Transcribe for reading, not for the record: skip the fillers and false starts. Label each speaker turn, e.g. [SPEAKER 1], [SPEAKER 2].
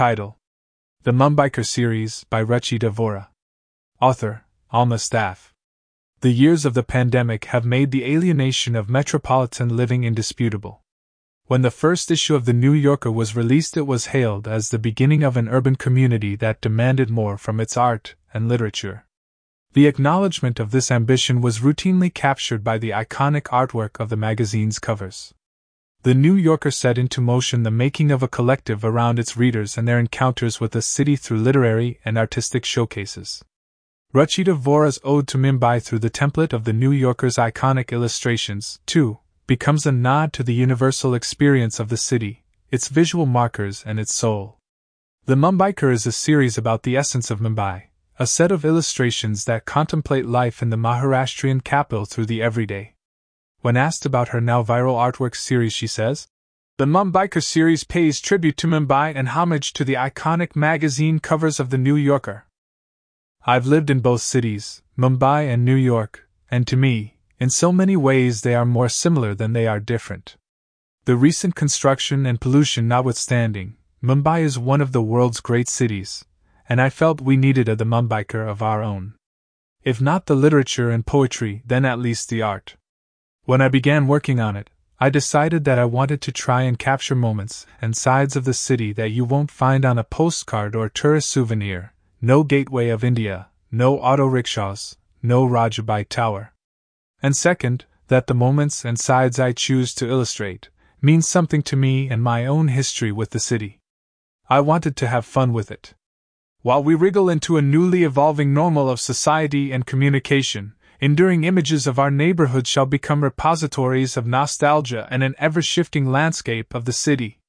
[SPEAKER 1] Title: The Mumbiker Series by Ruchita Vora. Author: Alma Staff. The years of the pandemic have made the alienation of metropolitan living indisputable. When the first issue of The New Yorker was released, it was hailed as the beginning of an urban community that demanded more from its art and literature. The acknowledgement of this ambition was routinely captured by the iconic artwork of the magazine's covers. The New Yorker set into motion the making of a collective around its readers and their encounters with the city through literary and artistic showcases. Ruchita Vora's Ode to Mumbai, through the template of the New Yorker's iconic illustrations, too, becomes a nod to the universal experience of the city, its visual markers and its soul. The Mumbiker is a series about the essence of Mumbai, a set of illustrations that contemplate life in the Maharashtrian capital through the everyday. When asked about her now viral artwork series, she says, "The Mumbiker series pays tribute to Mumbai and homage to the iconic magazine covers of The New Yorker. I've lived in both cities, Mumbai and New York, and to me, in so many ways they are more similar than they are different. The recent construction and pollution notwithstanding, Mumbai is one of the world's great cities, and I felt we needed the Mumbiker of our own. If not the literature and poetry, then at least the art. When I began working on it, I decided that I wanted to try and capture moments and sides of the city that you won't find on a postcard or tourist souvenir. No Gateway of India, no auto rickshaws, no Rajabai Tower. And second, that the moments and sides I choose to illustrate mean something to me and my own history with the city. I wanted to have fun with it. While we wriggle into a newly evolving normal of society and communication, enduring images of our neighborhood shall become repositories of nostalgia and an ever-shifting landscape of the city.